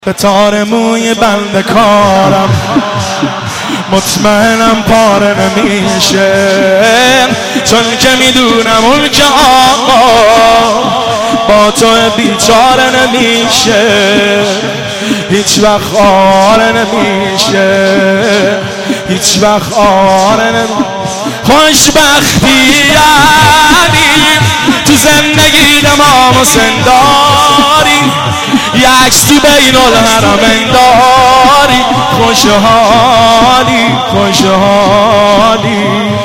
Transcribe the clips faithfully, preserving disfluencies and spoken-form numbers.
به تار موی بند کارم مطمئنم پاره نمیشه، چون که میدونم اون که آقا با تو بیچاره نمیشه، هیچ وقت آره نمیشه، هیچ وقت آره نمیشه. خوشبختی یعنی تو زندگی دمام سنداری، یک عکس تو بین الحرمین داری، خوشحالی خوشحالی.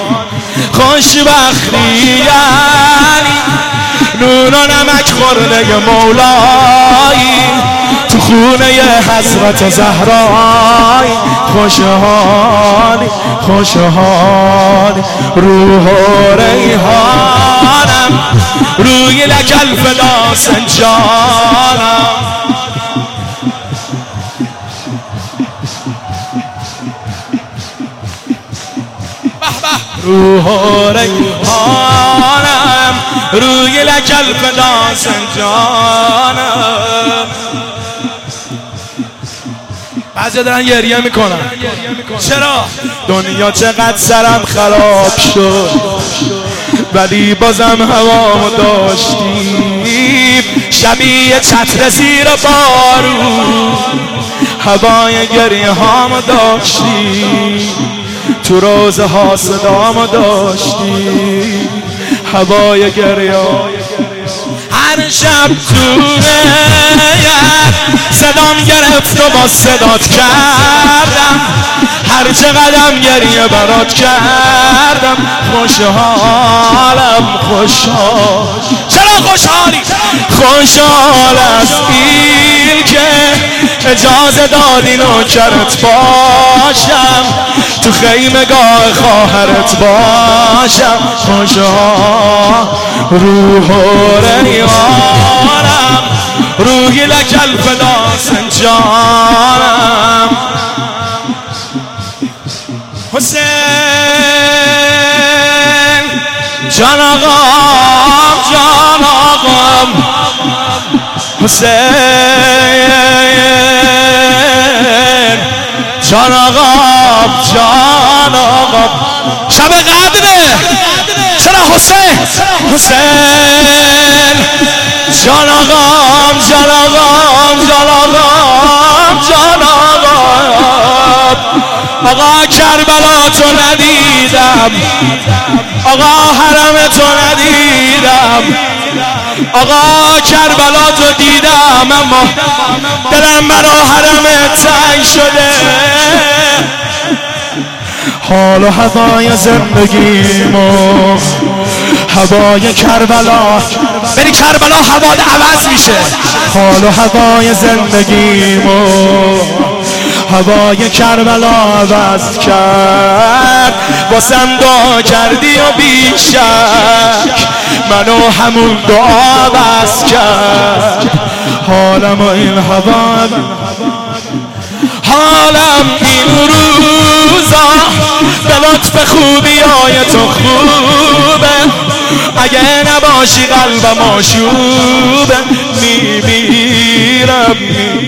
خوشبختی یعنی نون و نمک خورده مولایی تو خونه حضرت زهرای، خوشحالی خوشحالی. روح و ریحانم روی لکل فدا سنجانم، روح و ریحانم روی لکل فدا سنجانم. بعضی دارن گریه میکنن چرا؟ دنیا چقدر سرم خراب شد ولی بازم هوامو داشتیم، شبیه چتر زیر بارون هوای گریه هامو داشتیم، تو روزه ها صدامو داشتیم، هوای گریه. هر شب تو صدام گرفت و با صدات کردم، هر چقدرم گریه برات کردم. خوشحالم خوشحال. چرا خوشحالی؟ خوشحال از این که اجازه دادی نوکرت باشم، تو خیمگاه خواهرت باشم. خوشحال. روح و ریحانم روحی لکل فدا سنجانم. حسین جان آقام جان آقام، حسین جان آقام جان آقام. شب قدره چرا حسین؟ حسین جان آقام جان آقام جان آقام جان آقام. آقا کربلا تو ندیدم، آقا حرم تو ندیدم، آقا کربلا تو دیدم اما دلم برا حرم تنگ شده. حال و هوای زندگیمو هوای کربلا، بری کربلا هوا عوض میشه. حال و هوای زندگیمو هوای کربلا عوض کرد، واسم دعا کردی و بیشک منو همون دعا عوض کرد. حالم و این هوا، حالم این روزا به لطف خوبی های تو خوبه، اگه نباشی قلبم آشوبه. میمیرم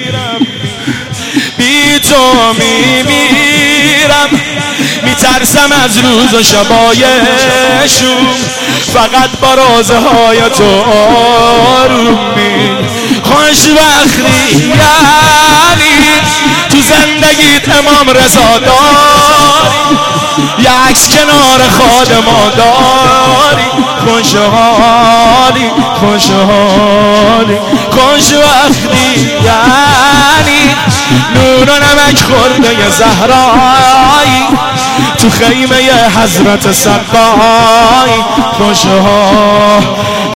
بی تو میمیرم، میترسم از روز و شبایشون، فقط با رازهای تو آروم می. خوشبختی یعنی تو زندگیت امام رضا داری، یه عکس کنار خادما داری. خوشحالی خوشحالی. خوشبختی یعنی نون و نمک خورده زهرایی تو خیمه حضرت سقای. خوشحال.